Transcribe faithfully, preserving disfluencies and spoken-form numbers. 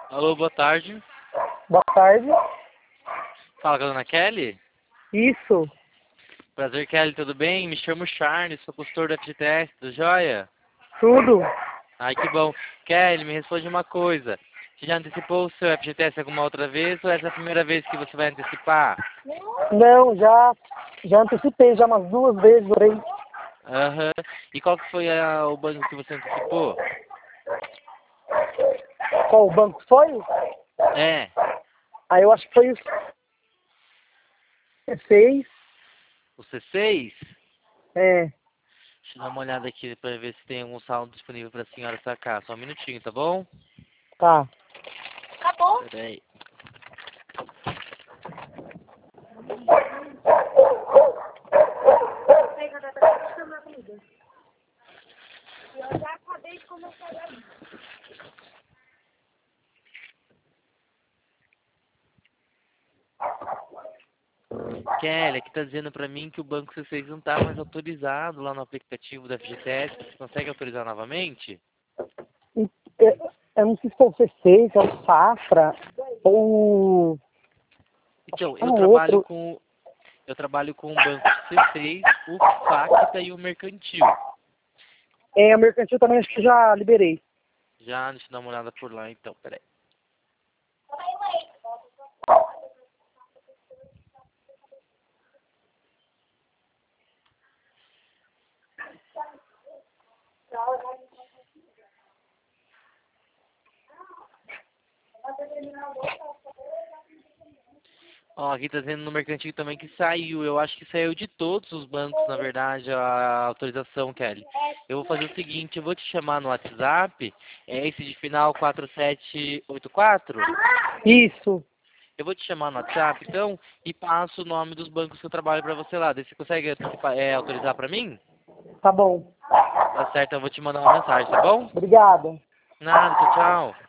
Alô, boa tarde. Boa tarde. Fala com a dona Kelly? Isso. Prazer, Kelly, tudo bem? Me chamo Charles, sou consultor do F G T S, do Joia? Tudo. Ai, que bom. Kelly, me responde uma coisa. Você já antecipou o seu F G T S alguma outra vez ou essa é a primeira vez que você vai antecipar? Não, já, já antecipei já umas duas vezes, três. Aham. E qual que foi a- o banco que você antecipou? Qual o banco foi? É, Aí eu acho que foi o C seis. o C seis? É, Deixa eu dar uma olhada aqui para ver se tem algum saldo disponível para a senhora sacar. Só um minutinho, tá bom? tá. Peraí. Kelly, aqui tá dizendo pra mim que o banco C seis não tá mais autorizado lá no aplicativo da F G T S. Você consegue autorizar novamente? E, é, eu não sei se foi o C seis, é o Safra, ou Então, é eu um trabalho outro. com eu trabalho com o banco C seis, o Facta e o Mercantil. É, o mercantil também acho que já liberei. Já, deixa eu dar uma olhada por lá então, peraí. Ó, aqui tá dizendo no Mercantil também que saiu. Eu acho que saiu de todos os bancos, na verdade, a autorização, Kelly. Eu vou fazer o seguinte, eu vou te chamar no WhatsApp, é esse de final quatro sete oito quatro? Isso. Eu vou te chamar no WhatsApp, então, e passo o nome dos bancos que eu trabalho pra você lá. Daí você consegue antecipar- é, autorizar pra mim? Tá bom. Tá certo, eu vou te mandar uma mensagem, tá bom? Obrigado. Nada, tchau, tchau.